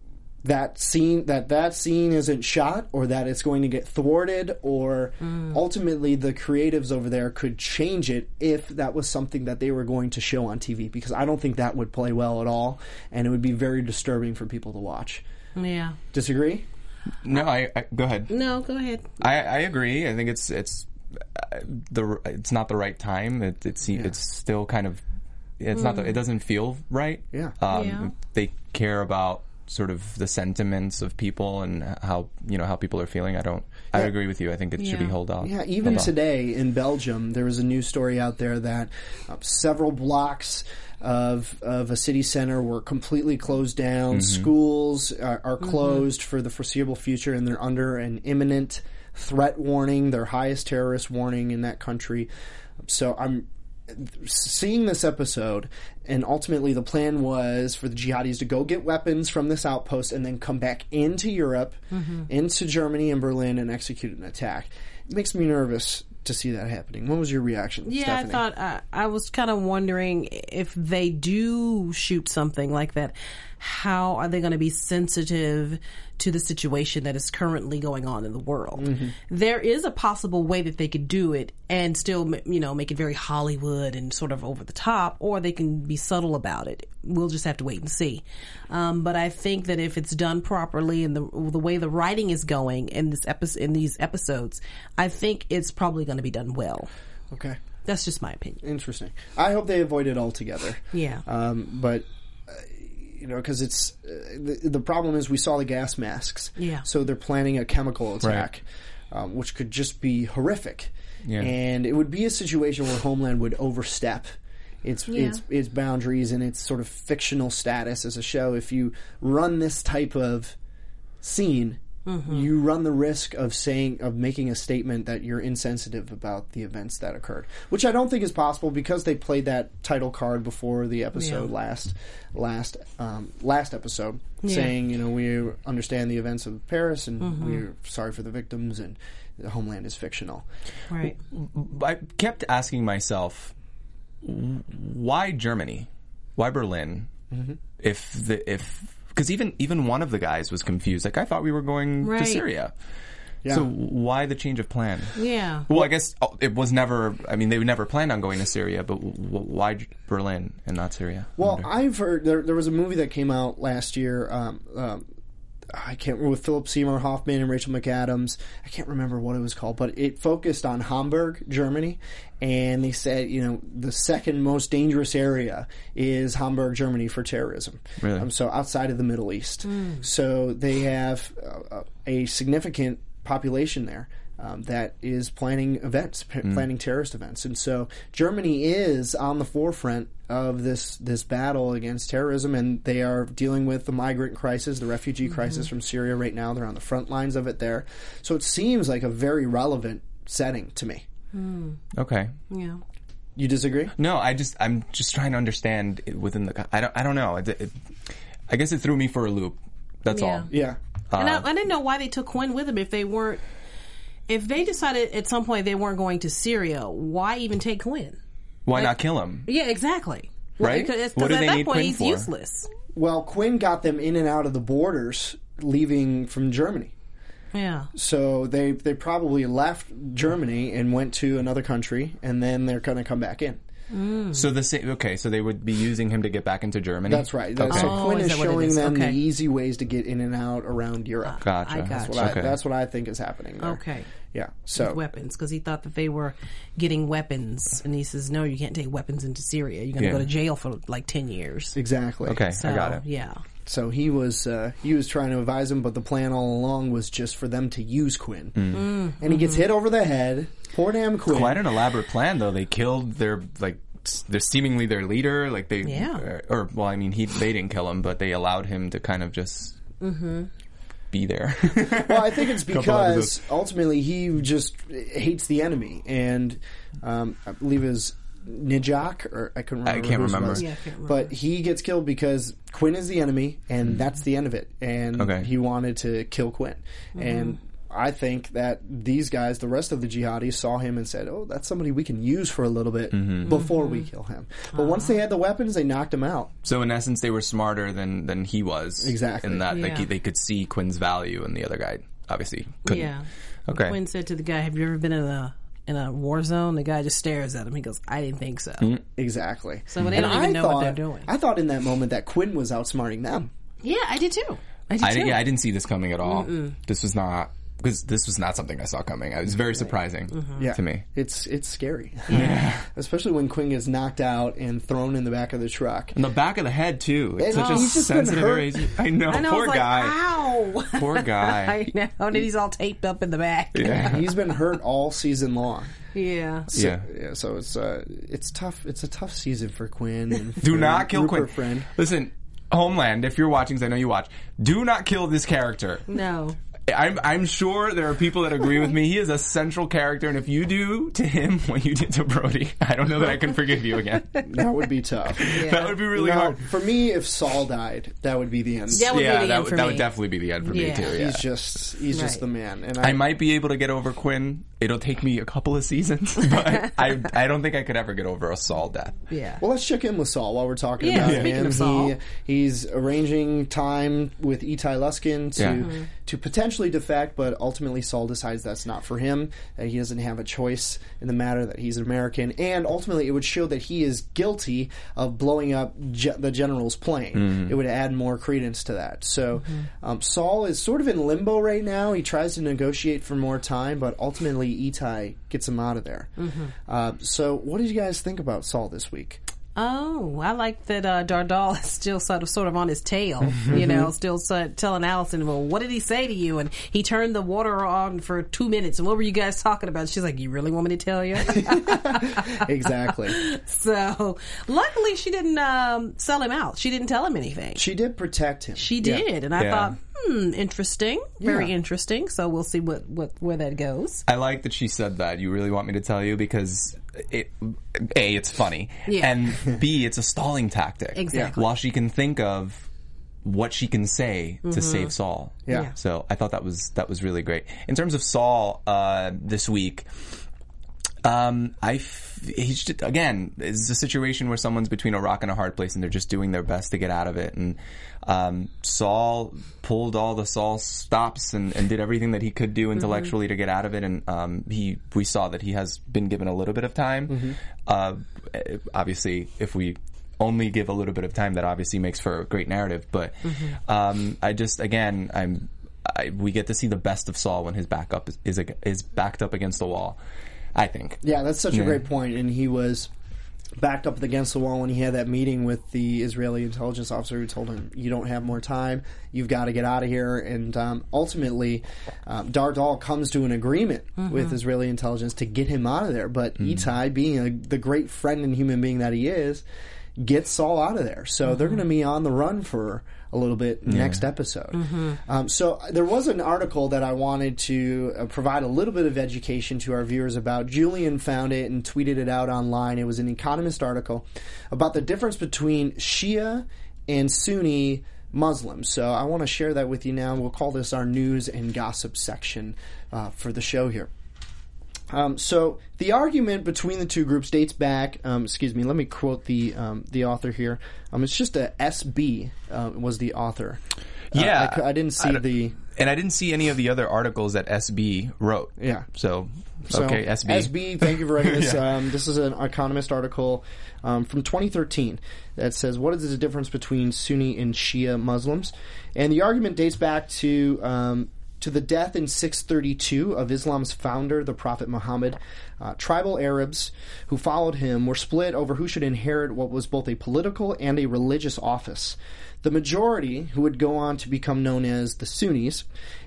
S2: that scene that that scene isn't shot, or that it's going to get thwarted, or ultimately the creatives over there could change it if that was something that they were going to show on T V, because I don't think that would play well at all, and it would be very disturbing for people to watch.
S3: Yeah.
S2: Disagree?
S4: No, I, I go ahead.
S3: No, go ahead.
S4: I, I agree. I think it's it's uh, the it's not the right time. It, it's it's still kind of it's not the, it doesn't feel right.
S2: Yeah.
S4: Um,
S3: Yeah.
S4: They care about sort of the sentiments of people and how you know how people are feeling. I don't. I
S2: Yeah.
S4: agree with you. I think it should be
S3: Yeah.
S4: held off.
S2: Yeah, even
S4: held off.
S2: today in Belgium, there was a news story out there that uh, several blocks of of a city center were completely closed down. Schools are, are closed for the foreseeable future, and they're under an imminent threat warning, their highest terrorist warning in that country. So I'm seeing this episode, and ultimately the plan was for the jihadis to go get weapons from this outpost and then come back into Europe, into Germany and Berlin, and execute an attack. It makes me nervous to see that happening. What was your reaction,
S3: Yeah,
S2: Stephanie?
S3: I thought uh, I was kind of wondering if they do shoot something like that, how are they going to be sensitive to the situation that is currently going on in the world?
S2: Mm-hmm.
S3: There is a possible way that they could do it and still, you know, make it very Hollywood and sort of over the top, or they can be subtle about it. We'll just have to wait and see. Um, but I think that if it's done properly and the the way the writing is going in this episode, in these episodes, I think it's probably going to be done well.
S2: Okay.
S3: That's just my opinion.
S2: Interesting. I hope they avoid it altogether.
S3: Yeah.
S2: Um, but, uh, you know, because it's, uh, the, the problem is we saw the gas masks.
S3: Yeah.
S2: So they're planning a chemical attack, um, which could just be horrific.
S4: Yeah.
S2: And it would be a situation where Homeland would overstep its,
S3: Yeah.
S2: its, its boundaries and its sort of fictional status as a show. If you run this type of scene, you run the risk of saying of making a statement that you're insensitive about the events that occurred, which I don't think is possible because they played that title card before the episode
S3: Yeah.
S2: last last um, last episode,
S3: Yeah.
S2: saying, you know, we understand the events of Paris and we're sorry for the victims and the Homeland is fictional.
S3: Right.
S4: I kept asking myself, w- why Germany? Why Berlin?
S2: Mm-hmm.
S4: If the if because even even one of the guys was confused. Like I thought we were going
S3: Right.
S4: to Syria.
S2: Yeah.
S4: So why the change of plan?
S3: Yeah.
S4: Well, I guess oh, it was never. I mean, they never planned on going to Syria, but w- w- why J- Berlin and not Syria? I
S2: Well,
S4: wonder.
S2: I've heard there there was a movie that came out last year. Um, um, I can't remember, with Philip Seymour Hoffman and Rachel McAdams. I can't remember what it was called, but it focused on Hamburg, Germany, and they said, you know, the second most dangerous area is Hamburg, Germany for terrorism.
S4: Really?
S2: Um, so outside of the Middle East. So they have uh, a significant population there. Um, that is planning events, p-
S4: Mm.
S2: planning terrorist events, and so Germany is on the forefront of this this battle against terrorism, and they are dealing with the migrant crisis, the refugee
S3: Mm-hmm.
S2: crisis from Syria right now. They're on the front lines of it there, so it seems like a very relevant setting to me.
S4: Okay.
S3: Yeah.
S2: You disagree?
S4: No, I just I'm just trying to understand it within the. I don't I don't know. It, it, I guess it threw me for a loop. That's
S3: Yeah.
S4: all.
S2: Yeah.
S3: And
S4: Uh,
S3: I, I didn't know why they took Quinn with them if they weren't. If they decided at some point they weren't going to Syria, why even take Quinn?
S4: Why not kill him?
S3: Yeah, exactly.
S4: Right?
S3: Because
S4: What do
S3: at
S4: they
S3: that
S4: need
S3: point
S4: Quinn
S3: he's
S4: for?
S3: useless.
S2: Well, Quinn got them in and out of the borders, leaving from Germany.
S3: Yeah.
S2: So they they probably left Germany and went to another country, and then they're going to come back in.
S4: So the sa- okay, so they would be using him to get back into Germany.
S2: That's right. That's,
S4: Okay.
S2: So
S3: Oh,
S2: Quinn
S3: is
S2: is
S3: that what it
S2: showing
S3: is?
S2: them
S3: Okay.
S2: the easy ways to get in and out around Europe.
S4: Gotcha.
S3: I got
S2: That's what,
S3: you.
S2: I,
S4: Okay.
S2: that's what I think is happening there.
S3: Okay.
S2: Yeah. So
S3: Weapons, because he thought that they were getting weapons, and he says, "No, you can't take weapons into Syria. You're going to
S4: Yeah.
S3: go to jail for like ten years."
S2: exactly.
S4: Okay,
S3: So,
S4: I got it.
S3: Yeah.
S2: So he was uh, he was trying to advise him, but the plan all along was just for them to use Quinn.
S3: Mm.
S2: And he gets hit over the head. Poor damn Quinn.
S4: Quite an elaborate plan, though. They killed their like. s- They're seemingly their leader. Like they,
S3: Yeah.
S4: or, or well, I mean, he they didn't kill him, but they allowed him to kind of just be there.
S2: Well, I think it's
S4: Couple
S2: because
S4: episodes.
S2: ultimately he just hates the enemy, and um, I believe it was Nijak, or I couldn't remember.
S4: I can't
S2: whose it
S4: remember.
S2: was.
S3: Yeah, I can't remember.
S2: But he gets killed because Quinn is the enemy, and that's the end of it. And
S4: Okay.
S2: he wanted to kill Quinn,
S3: Mm-hmm.
S2: and I think that these guys, the rest of the jihadis, saw him and said, "Oh, that's somebody we can use for a little bit
S4: Mm-hmm.
S2: before we kill him." But once they had the weapons, they knocked him out.
S4: So in essence, they were smarter than than he was.
S2: Exactly.
S4: In that, like
S3: Yeah.
S4: he, they could see Quinn's value, and the other guy obviously couldn't.
S3: Yeah.
S4: Okay.
S3: Quinn said to the guy, "Have you ever been in a in a war zone?" The guy just stares at him. He goes, "I didn't think so."
S2: Exactly.
S3: So they
S2: And
S3: don't even
S2: I
S3: know what
S2: thought-
S3: they're doing.
S2: I thought in that moment that Quinn was outsmarting them.
S3: Yeah, I did too. I did
S4: I
S3: too.
S4: didn't, yeah, I didn't see this coming at all. This was not because this was not something I saw coming. It was very surprising
S3: Mm-hmm.
S2: Yeah.
S4: to me.
S2: It's it's scary. Yeah. Especially when Quinn gets knocked out and thrown in the back of the truck.
S4: In the back of the head too. It's
S2: And
S4: such a
S2: he's just been
S4: sensitive
S2: hurt.
S4: area. I know.
S3: I know,
S4: Poor
S3: I was
S4: guy.
S3: Like, Ow!
S4: Poor guy.
S3: I know. And then he's all taped up in the back.
S4: Yeah.
S2: He's been hurt all season long.
S3: Yeah.
S2: So,
S4: Yeah.
S2: yeah. So it's uh, it's tough. It's a tough season for Quinn. And
S4: Do
S2: for
S4: not kill
S2: Rupert
S4: Quinn.
S2: Friend.
S4: Listen, Homeland, if you're watching, 'cause I know you watch, do not kill this character.
S3: No.
S4: I'm I'm sure there are people that agree with me. He is a central character, and if you do to him what you did to Brody, I don't know that I can forgive you again.
S2: That would be tough.
S4: That would be really
S2: No,
S4: hard.
S2: for me, if Saul died, that would be the end.
S3: That would
S4: yeah,
S3: be the
S4: that
S3: end
S4: would
S3: for
S4: that
S3: me.
S4: would definitely be the end for me
S3: Yeah.
S4: too. Yeah.
S2: He's just he's just
S3: Right.
S2: the man. And
S4: I might be able to get over Quinn. It'll take me a couple of seasons, but I I don't think I could ever get over a Saul death.
S3: Yeah.
S2: Well, let's check in with Saul while we're talking
S3: Yeah,
S2: about
S3: speaking
S2: him.
S3: of Saul.
S2: He, he's arranging time with Itai Luskin to
S4: Yeah.
S3: Mm-hmm.
S2: to potentially defect, but ultimately Saul decides that's not for him, that he doesn't have a choice in the matter, that he's an American, and ultimately it would show that he is guilty of blowing up ge- the general's plane.
S4: Mm-hmm.
S2: It would add more credence to that. So
S3: Mm-hmm.
S2: um, Saul is sort of in limbo right now. He tries to negotiate for more time, but ultimately Itai gets him out of there.
S3: Mm-hmm.
S2: Uh, so what did you guys think about Saul this week?
S3: Oh, I like that uh, Dardal is still sort of sort of on his tail, you know, still so, telling Allison, well, what did he say to you? And he turned the water on for two minutes. And what were you guys talking about? She's like, you really want me to tell you?
S2: Exactly.
S3: So luckily she didn't um, sell him out. She didn't tell him anything.
S2: She did protect him.
S3: She
S2: Yeah.
S3: did. And I
S4: Yeah.
S3: thought, hmm, interesting. Very
S2: Yeah.
S3: interesting. So we'll see what, what where that goes.
S4: I like that she said that. You really want me to tell you because it, A, it's funny,
S3: Yeah.
S4: and B, it's a stalling tactic.
S3: Exactly.
S4: While she can think of what she can say
S3: Mm-hmm.
S4: to save Saul.
S2: Yeah. Yeah.
S4: So I thought that was that was really great. In terms of Saul, uh, this week, um, I f- he's just, again, it's a situation where someone's between a rock and a hard place, and they're just doing their best to get out of it. And um, Saul pulled all the Saul stops and, and did everything that he could do intellectually to get out of it. And um, he, we saw that he has been given a little bit of time. Uh, obviously, if we only give a little bit of time, that obviously makes for a great narrative. But mm-hmm. um, I just, again, I'm I, we get to see the best of Saul when his back up is, is is backed up against the wall, I think.
S2: Yeah, that's such
S4: yeah.
S2: a great point. And he was backed up against the wall when he had that meeting with the Israeli intelligence officer who told him, you don't have more time, you've got to get out of here. And um, ultimately, um, Dardal comes to an agreement mm-hmm. with Israeli intelligence to get him out of there. But mm-hmm. Itai, being a, the great friend and human being that he is, gets Saul out of there. So mm-hmm. they're going to be on the run for a little bit yeah. next episode. Mm-hmm. Um, so there was an article that I wanted to uh, provide a little bit of education to our viewers about. Julian found it and tweeted it out online. It was an Economist article about the difference between Shia and Sunni Muslims. So I want to share that with you now. We'll call this our news and gossip section uh, for the show here. Um, so the argument between the two groups dates back. Um, excuse me. Let me quote the um, the author here. Um, it's just a S B uh, was the author.
S4: Yeah,
S2: uh, I, I didn't see I the
S4: and I didn't see any of the other articles that S B wrote.
S2: Yeah.
S4: So,
S2: so
S4: okay, S B.
S2: S B. Thank you for writing this.
S4: yeah.
S2: um, this is an Economist article um, from twenty thirteen that says, "What is the difference between Sunni and Shia Muslims?" And the argument dates back to. Um, To the death in six thirty-two of Islam's founder, the Prophet Muhammad. Uh, tribal Arabs who followed him were split over who should inherit what was both a political and a religious office. The majority, who would go on to become known as the Sunnis,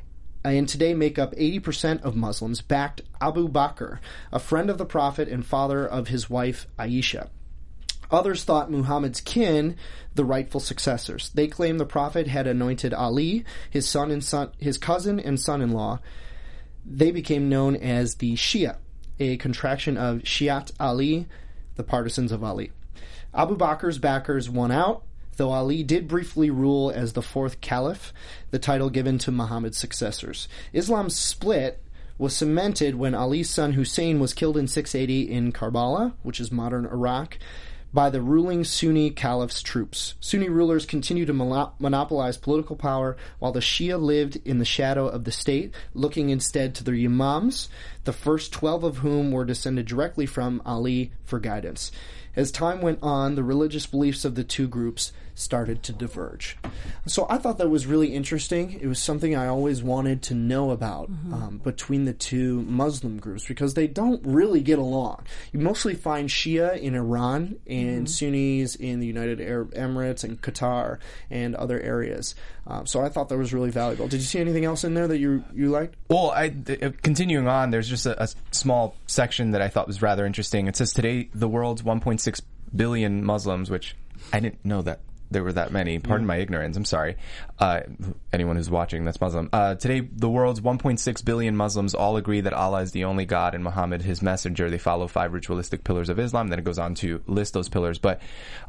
S2: and today make up eighty percent of Muslims, backed Abu Bakr, a friend of the Prophet and father of his wife Aisha. Others thought Muhammad's kin the rightful successors. They claimed the Prophet had anointed Ali, his son and son, his cousin and son-in-law. They became known as the Shia, a contraction of Shiat Ali, the partisans of Ali. Abu Bakr's backers won out, though Ali did briefly rule as the fourth caliph, the title given to Muhammad's successors. Islam's split was cemented when Ali's son Hussein was killed in six eighty in Karbala, which is modern Iraq, by the ruling Sunni caliph's troops. Sunni rulers continued to monopolize political power, while the Shia lived in the shadow of the state, looking instead to their imams, the first twelve of whom were descended directly from Ali, for guidance. As time went on, the religious beliefs of the two groups started to diverge. So I thought that was really interesting. It was something I always wanted to know about mm-hmm. um, between the two Muslim groups, because they don't really get along. You mostly find Shia in Iran and mm-hmm. Sunnis in the United Arab Emirates and Qatar and other areas. Um, so I thought that was really valuable. Did you see anything else in there that you you liked?
S4: Well, I, uh, continuing on, there's just a, a small section that I thought was rather interesting. It says, today the world's one point six billion Muslims, which I didn't know that there were that many. Pardon my ignorance. I'm sorry. Uh, anyone who's watching that's Muslim. Uh, today, the world's one point six billion Muslims all agree that Allah is the only God and Muhammad his messenger. They follow five ritualistic pillars of Islam. Then it goes on to list those pillars. But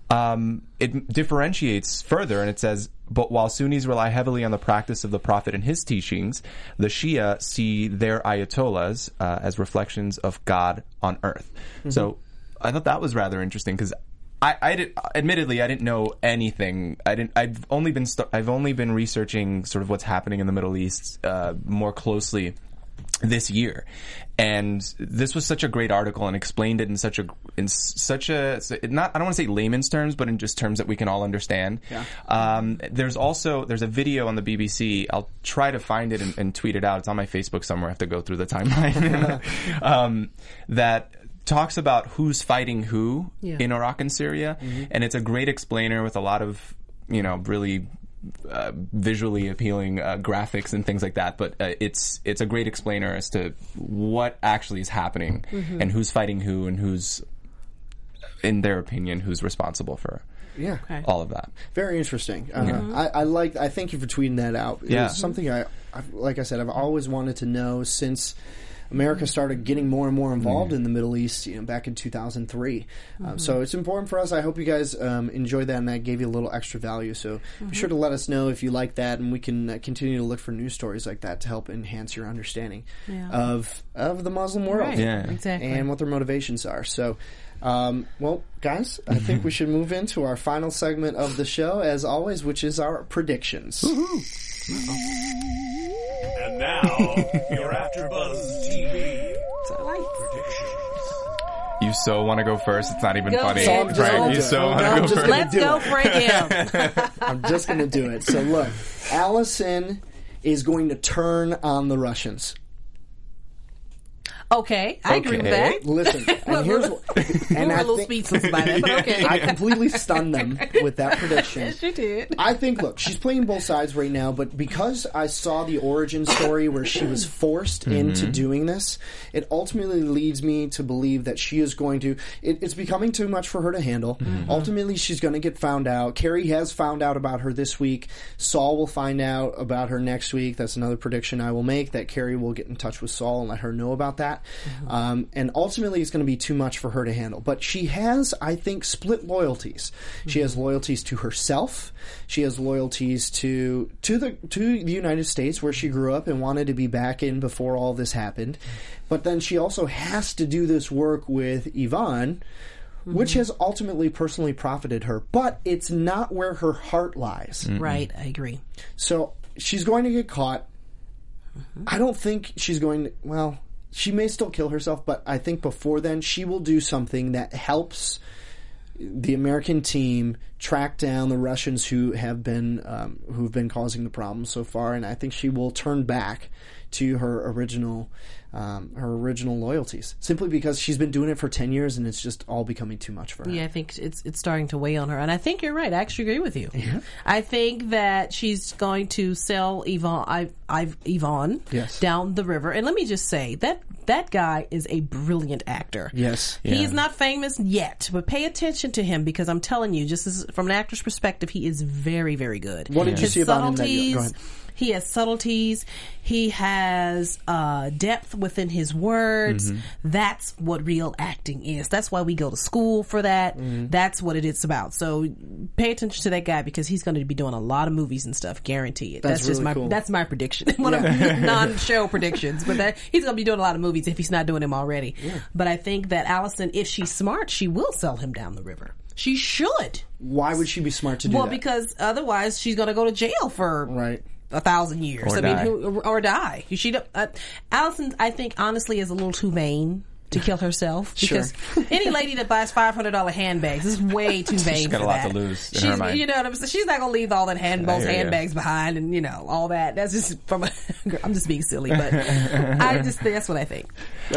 S4: um, it differentiates further, and it says, but while Sunnis rely heavily on the practice of the Prophet and his teachings, the Shia see their ayatollahs uh, as reflections of God on earth. Mm-hmm. So I thought that was rather interesting, because I, I did, admittedly, I didn't know anything. I didn't. I've only been. St- I've only been researching sort of what's happening in the Middle East uh, more closely this year, and this was such a great article and explained it in such a in such a not. I don't want to say layman's terms, but in just terms that we can all understand.
S2: Yeah.
S4: Um, there's also there's a video on the B B C. I'll try to find it and, and tweet it out. It's on my Facebook somewhere. I have to go through the timeline. um, that. talks about who's fighting who yeah. in Iraq and Syria, mm-hmm. and it's a great explainer with a lot of, you know, really uh, visually appealing uh, graphics and things like that. But uh, it's it's a great explainer as to what actually is happening mm-hmm. and who's fighting who and who's, in their opinion, who's responsible for
S2: yeah.
S4: okay. all of that.
S2: Very interesting. Uh,
S4: mm-hmm.
S2: I, I like. I thank you for tweeting that out. It
S4: yeah.
S2: was something I, I, like I said, I've always wanted to know since America started getting more and more involved mm. in the Middle East, you know, back in two thousand three. Mm-hmm. Um, so it's important for us. I hope you guys um, enjoyed that, and that gave you a little extra value. So mm-hmm. be sure to let us know if you like that, and we can uh, continue to look for news stories like that to help enhance your understanding yeah. of of the Muslim world,
S3: right.
S4: yeah.
S3: exactly,
S2: and what their motivations are. So. Um, well, guys, I think we should move into our final segment of the show, as always, which is our predictions.
S1: And now, your AfterBuzz T V predictions.
S4: You so want to go first. It's not even
S3: Go
S4: funny.
S3: ahead. So I'm just
S4: right?
S2: gonna
S4: You
S2: do
S4: so
S2: it.
S4: want to
S2: I'm
S4: go
S2: just
S4: first.
S2: gonna
S3: Let's
S2: do
S3: go
S2: it.
S3: for him.
S2: I'm just going to do it. So look, Allison is going to turn on the Russians.
S3: Okay, I agree with that.
S2: Listen, and here's what,
S3: We
S2: and
S3: were
S2: I
S3: a little
S2: think-
S3: speechless by that, but okay.
S2: I completely stunned them with that prediction.
S3: Yes, you did.
S2: I think, look, she's playing both sides right now, but because I saw the origin story where she was forced
S4: Mm-hmm.
S2: into doing this, it ultimately leads me to believe that she is going to, it, it's becoming too much for her to handle.
S4: Mm-hmm.
S2: Ultimately, she's going to get found out. Carrie has found out about her this week. Saul will find out about her next week. That's another prediction I will make, that Carrie will get in touch with Saul and let her know about that.
S3: Mm-hmm.
S2: Um, and ultimately, it's going to be too much for her to handle. But she has, I think, split loyalties. She has loyalties to herself. She has loyalties to to the to the United States, where she grew up and wanted to be back in before all this happened. But then she also has to do this work with Yvonne, which has ultimately personally profited her. But it's not where her heart lies.
S3: Right, I agree.
S2: So she's going to get caught. I don't think she's going to, well, she may still kill herself, but I think before then she will do something that helps the American team track down the Russians who have been um, who've been causing the problem so far, and I think she will turn back to her original um, her original loyalties, simply because she's been doing it for ten years and it's just all becoming too much for her.
S3: Yeah, I think it's it's starting to weigh on her, and I think you're right. I actually agree with you. Yeah. I think that she's going to sell Yvonne, I, I, Yvonne
S2: Yes.
S3: down the river. And let me just say that that guy is a brilliant actor.
S2: Yes.
S3: He
S4: Yeah.
S3: is not famous yet, but pay attention to him, because I'm telling you, just as, from an actor's perspective, he is very, very good.
S2: What did you
S3: His
S2: see about him that you- go
S3: subtleties-
S2: ahead.
S3: He has subtleties. He has uh, depth within his words.
S2: Mm-hmm.
S3: That's what real acting is. That's why we go to school for that.
S2: Mm-hmm.
S3: That's what it is about. So pay attention to that guy, because he's going to be doing a lot of movies and stuff. Guarantee it.
S2: That's
S3: That's, just
S2: really
S3: my
S2: cool.
S3: that's my prediction. One of non-show predictions, but that he's going to be doing a lot of movies if he's not doing them already. But I think that Allison, if she's smart, she will sell him down the river. She should.
S2: Why would she be smart to do
S3: Well,
S2: that?
S3: because otherwise she's going to go to jail for
S2: Right.
S3: a thousand years.
S4: Or
S3: I
S4: die.
S3: mean, who, or die. She, uh, Allison, I think, honestly, is a little too vain to kill herself, because any lady that buys five hundred dollar handbags is way too vain.
S4: She's got
S3: for
S4: a lot
S3: that.
S4: to lose in
S3: She's,
S4: her mind.
S3: you know what I'm saying? She's not gonna leave all that hand,
S4: I
S3: those
S4: hear you.
S3: handbags behind, and you know all that. That's just from. A, I'm just being silly, but I just that's what I think.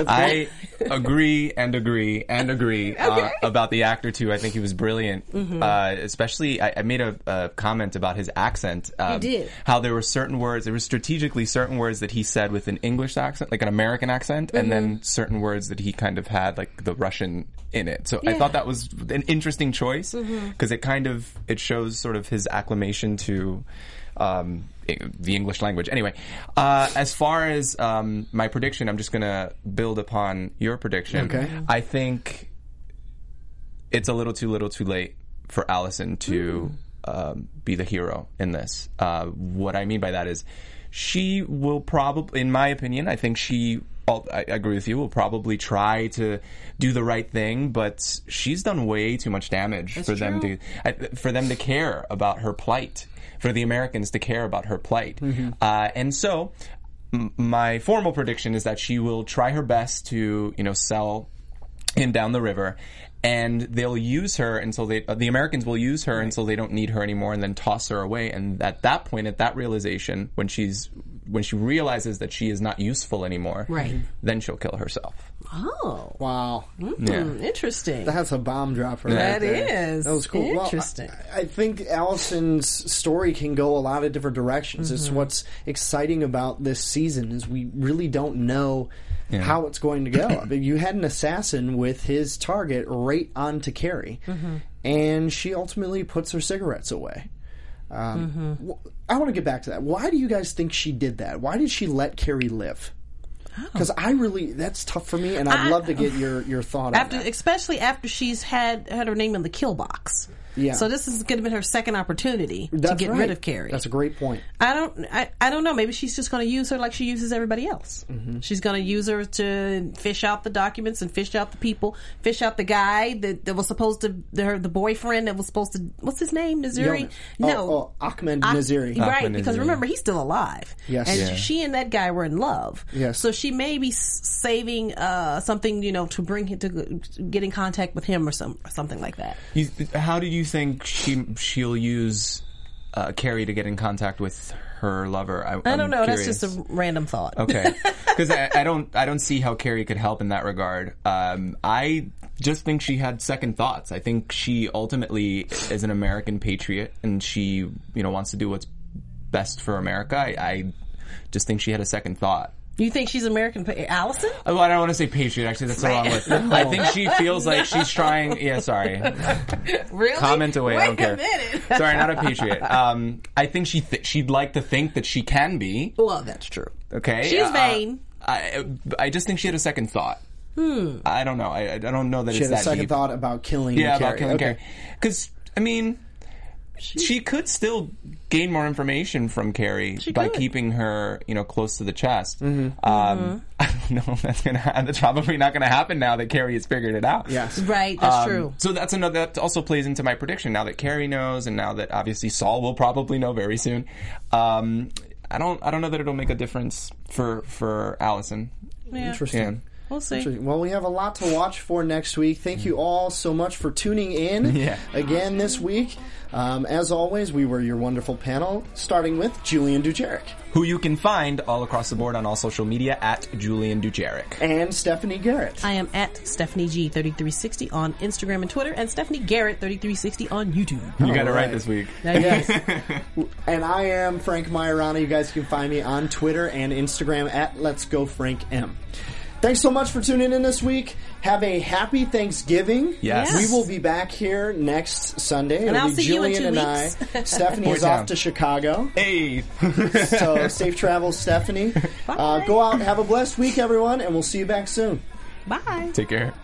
S4: I agree and agree and agree uh,
S3: Okay.
S4: about the actor too. I think he was brilliant.
S3: Mm-hmm.
S4: Uh, especially, I, I made a, a comment about his accent. Um,
S3: did.
S4: How there were certain words, there were strategically certain words that he said with an English accent, like an American accent, and then
S3: Mm-hmm.
S4: certain words that he kind of had like the Russian in it. So I
S3: Yeah.
S4: thought that was an interesting choice, because
S3: Mm-hmm.
S4: it kind of it shows sort of his acclimation to. Um, the English language. Anyway, uh, as far as um, my prediction, I'm just going to build upon your prediction.
S2: Okay.
S4: I think it's a little too little too late for Allison to um, be the hero in this. Uh, what I mean by that is she will probably, in my opinion, I think she, I'll- I agree with you, will probably try to do the right thing, but she's done way too much damage for them to I- for them to care about her plight, for the Americans to care about her plight. Uh, and so m- my formal prediction is that she will try her best to, you know, sell him down the river, and they'll use her until they, uh, the Americans will use her until they don't need her anymore, and then toss her away. And at that point, at that realization, when she's, when she realizes that she is not useful anymore,
S3: Right.
S4: then she'll kill herself.
S3: Oh,
S2: Wow.
S4: Yeah.
S3: hmm, interesting.
S2: That's a bomb dropper.
S3: That
S2: right there.
S3: is.
S2: That was cool. Well,
S3: Interesting.
S2: I, I think Allison's story can go a lot of different directions. It's
S3: Mm-hmm.
S2: what's exciting about this season is we really don't know how it's going to go. I mean, you had an assassin with his target right onto Carrie,
S3: Mm-hmm.
S2: and she ultimately puts her cigarettes away. Um,
S3: Mm-hmm.
S2: wh- I want to get back to that. Why do you guys think she did that? Why did she let Carrie live? Because I really, that's tough for me, and I'd
S3: I-
S2: love to get your, your thought
S3: after,
S2: on that.
S3: especially after she's had had her name in the kill box.
S2: Yeah.
S3: So this is going to be her second opportunity
S2: That's
S3: to get
S2: right.
S3: rid of Carrie.
S2: That's a great point.
S3: I don't. I, I don't know. Maybe she's just going to use her like she uses everybody else.
S2: Mm-hmm.
S3: She's going to use her to fish out the documents and fish out the people, fish out the guy that, that was supposed to the, the boyfriend that was supposed to. What's his name? Naziri?
S2: Oh,
S3: No,
S2: oh, Ahmed
S3: Ah-
S2: Naziri.
S3: Right,
S4: Ahmed
S3: because
S4: Naziri.
S3: remember he's still alive.
S2: Yes.
S3: and
S2: Yeah.
S3: she and that guy were in love.
S2: Yes.
S3: So she may be s- saving uh, something, you know, to bring him to get in contact with him or some or something like that.
S4: You, how do you think she she'll use uh, Carrie to get in contact with her lover? I,
S3: I don't
S4: I'm
S3: know.
S4: Curious.
S3: That's just a random thought.
S4: Okay, because I, I don't I don't see how Carrie could help in that regard. Um, I just think she had second thoughts. I think she ultimately is an American patriot, and she you know wants to do what's best for America. I, I just think she had a second thought.
S3: You think she's American? pa- Allison?
S4: Oh, I don't want to say patriot. Actually, that's the wrong word. I think she feels like she's trying. Yeah, sorry.
S3: Really?
S4: Comment away.
S3: Wait
S4: I don't care.
S3: a minute.
S4: Sorry, not a patriot. Um, I think she th- she'd like to think that she can be.
S3: Well, that's true.
S4: Okay,
S3: She's
S4: Uh,
S3: vain.
S4: I I just think she had a second thought. Hmm. I don't know. I I don't know that
S2: She
S4: it's
S2: had a
S4: that
S2: second
S4: deep.
S2: thought about killing
S4: Yeah,
S2: Carrie.
S4: about killing
S2: Okay.
S4: Carrie. Because I mean, she could still gain more information from Carrie by
S3: could.
S4: keeping her, you know, close to the chest.
S2: Mm-hmm.
S4: Um, I don't know if that's gonna. Ha- that's probably not going to happen now that Carrie has figured it out.
S2: Yes.
S3: Right, that's
S4: Um,
S3: true.
S4: So that's another. That also plays into my prediction. Now that Carrie knows, and now that obviously Saul will probably know very soon. Um, I don't. I don't know that it'll make a difference for for Allison.
S3: Yeah.
S2: Interesting.
S4: Yeah.
S3: We'll see.
S2: Interesting. Well, we have a lot to watch for next week. Thank you all so much for tuning in
S4: Yeah.
S2: again this week. Um, as always, we were your wonderful panel, starting with Julian Dujeric
S4: Who you can find all across the board on all social media at Julian Dujeric.
S2: and Stephanie Garrett.
S3: I am at Stephanie G thirty-three sixty on Instagram and Twitter, and Stephanie Garrett thirty-three sixty on YouTube.
S4: You got it
S2: All
S4: right
S2: right.
S4: this week.
S3: Yes.
S2: And I am Frank Majorana. You guys can find me on Twitter and Instagram at Let's Go Frank M. Thanks so much for tuning in this week. Have a happy Thanksgiving.
S4: Yes.
S2: We will be back here next Sunday.
S3: And
S2: It'll
S3: I'll
S2: be
S3: see you in
S2: Julian
S3: two
S2: and
S3: weeks.
S2: I. Stephanie
S4: Boy
S2: is
S4: town.
S2: off to Chicago.
S4: Hey.
S2: So safe travels, Stephanie. Uh, go out and have a blessed week, everyone, and we'll see you back soon.
S3: Bye.
S4: Take care.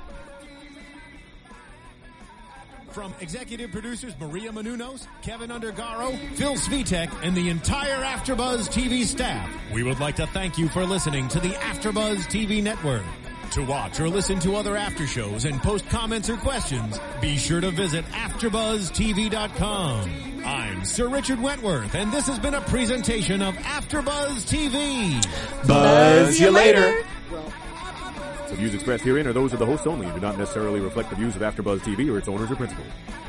S1: From executive producers Maria Menounos, Kevin Undergaro, Phil Svitek, and the entire AfterBuzz T V staff, we would like to thank you for listening to the AfterBuzz T V network. To watch or listen to other after shows and post comments or questions, be sure to visit after buzz T V dot com. I'm Sir Richard Wentworth, and this has been a presentation of AfterBuzz T V.
S4: Buzz you later.
S7: The views expressed herein are those of the host only and do not necessarily reflect the views of AfterBuzz T V or its owners or principals.